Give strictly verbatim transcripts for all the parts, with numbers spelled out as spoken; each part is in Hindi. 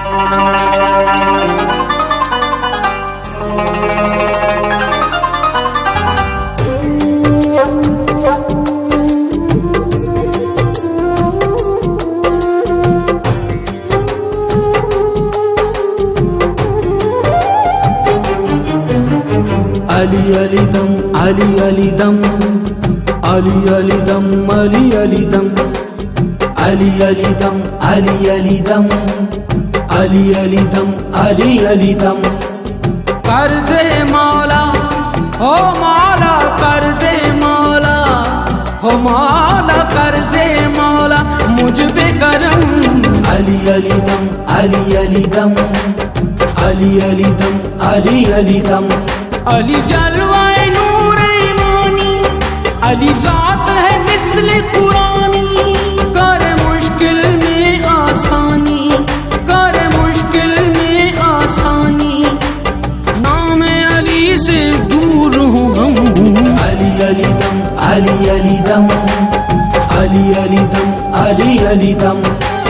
अली अली दम अली अली दम अली अली दम अली अली दम अली अली दम अली अली दम अली अली दम अली अली दम। कर दे मौला हो मौला कर दे मौला हो मौला कर दे मौला मुझ पे करम। अली अली दम अली अली दम अली अली दम अली अली दम। अली जलवाए नूर ईमानी अली जात है मिस्ल कुरानी। कर मुश्किल में आसानी कर मुश्किल में आसानी नाम अली से दूर हूँ हम। अली अली दम अली अली दम अली अली दम अली अली दम।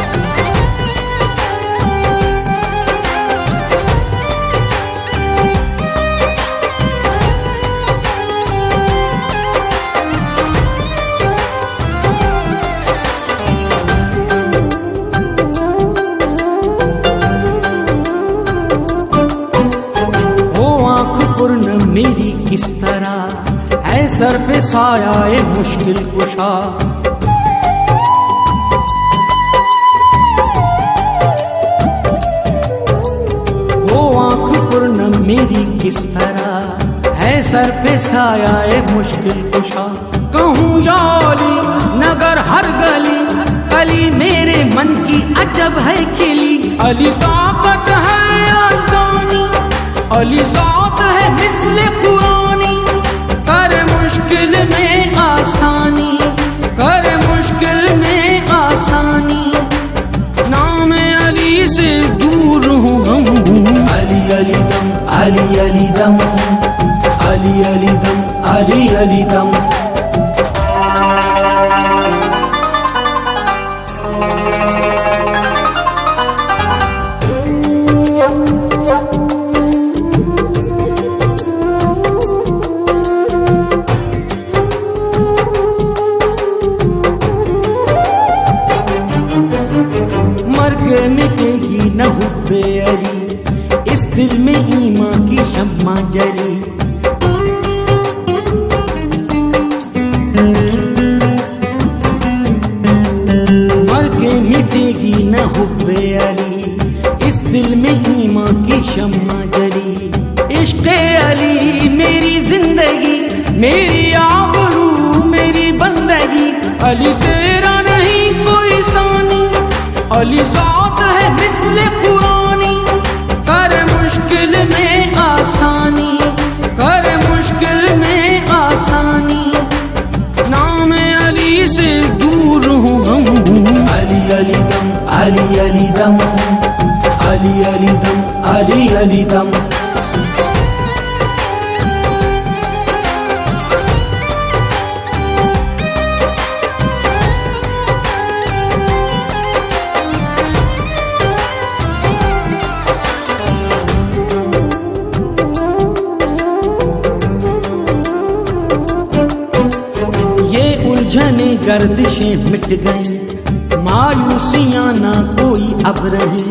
मेरी किस तरह है सर पे साया ए मुश्किल कुशा। वो आँख पूर्णम मेरी किस तरह है सर पे साया ए मुश्किल कुशा। कहूँ या अली नगर हर गली अली मेरे मन की अजब है खिली। अली ताकत है आस्तानी अली जात है मिस्ल कुरानी। कर मुश्किल में आसानी कर मुश्किल में आसानी नाम अली से दूर हूँ हम। अली अली दम अली अली दम अली अली दम अली अली दम। मिटेगी न हुब्बे अली इस दिल में ईमान की शम्मा जली। मर के मिटेगी न हुब्बे अली इस दिल में ईमान की शम्मा जली। इश्क़े अली मेरी जिंदगी मेरी आबरू मेरी बंदगी। अली तेरा नहीं कोई सानी अली जात है मिस्ल कुरानी। कर मुश्किल में आसानी कर मुश्किल में आसानी नाम अली से दूर हूँ हम। अली अली दम अली अली दम अली अली दम अली अली दम। उलझने गर्दिशें मिट गई मायूसियां ना कोई अब रही।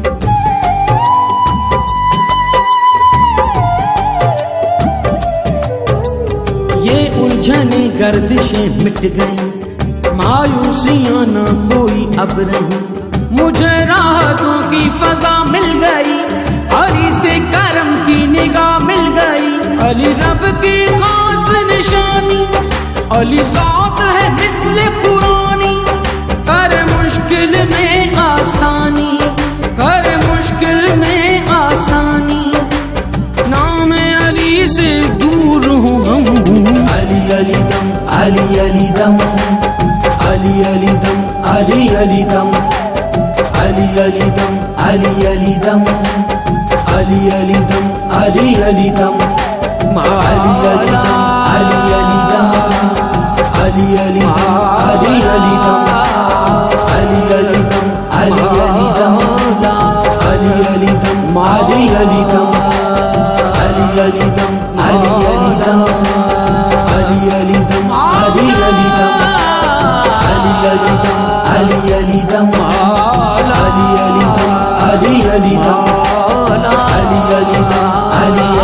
ये उलझने गर्दिशें मिट गई मायूसियां ना कोई अब रही। मुझे राहतों की फजा मिल गई अली से करम की निगाह मिल गई। अली रब की खास निशानी अली जात है मिस्ल कुरानी। कर मुश्किल में आसानी कर मुश्किल में आसानी नाम अली से दूर हूँ हम। अली अली दम अली अली दम अली अली दम अली अली दम अली अली दम अली अली दम अली अली दम अली अली दम अली अली दम अली अली दम अली अली दम अली अली दम अली अली दम अली अली दम। Ali Ali dam, Ali Ali dam, Ali Ali dam, Ali Ali dam, Ali Ali dam, Ali Ali dam, Ali Ali dam, Ali Ali dam, Ali Ali dam, Ali Ali dam, Ali